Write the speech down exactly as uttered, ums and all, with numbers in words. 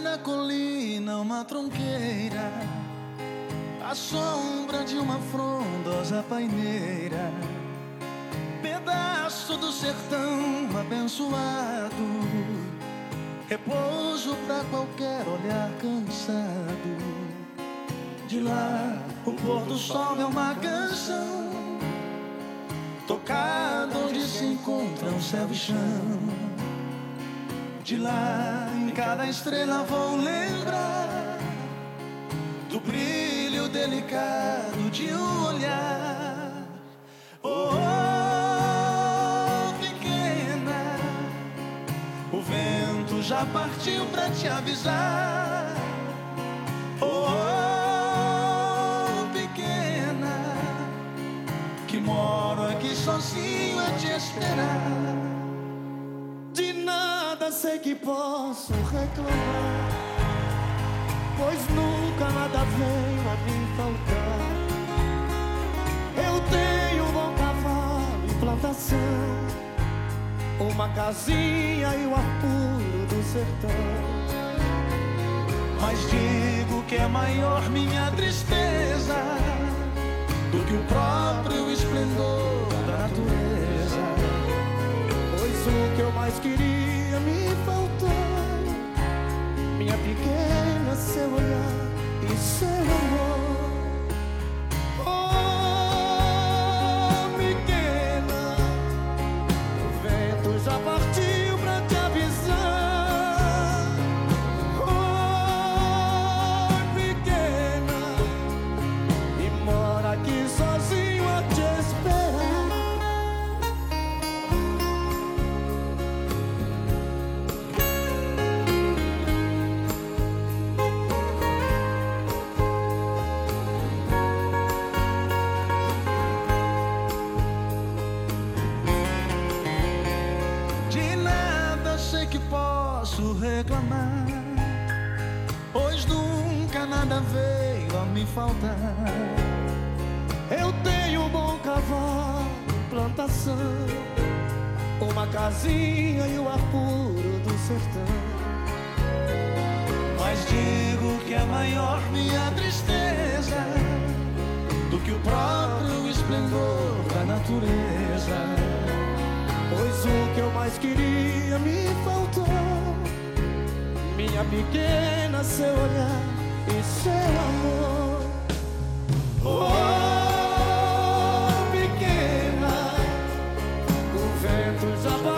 na colina uma tronqueira, a sombra de uma frondosa paineira, pedaço do sertão abençoado, repouso pra qualquer olhar cansado. De lá o pôr do sol é uma canção, tocada onde se encontram céu e chão. De lá em cada estrela vou lembrar do brilho delicado de um olhar. Oh, oh, pequena, o vento já partiu pra te avisar. Oh, oh, pequena, que moro aqui sozinho a te esperar. De nada sei que posso reclamar, pois nunca nada veio a me faltar. Eu tenho um bom cavalo e plantação, uma casinha e o ar puro do sertão. Mas digo que é maior minha tristeza do que o próprio esplendor da natureza. Pois o que eu mais queria me faltou, minha pequena, seu olhar e seu amor. Oh, pequena, o vento já partiu pra te avisar. Oh, pequena, e mora aqui sozinho a te esperar. Sei que posso reclamar, pois nunca nada veio a me faltar. Eu tenho um bom cavalo, plantação, uma casinha e o ar puro do sertão. Mas digo que é maior minha tristeza do que o próprio esplendor da natureza. Pois o que eu mais queria me faltou, minha pequena, seu olhar e seu amor. Oh, pequena, o vento já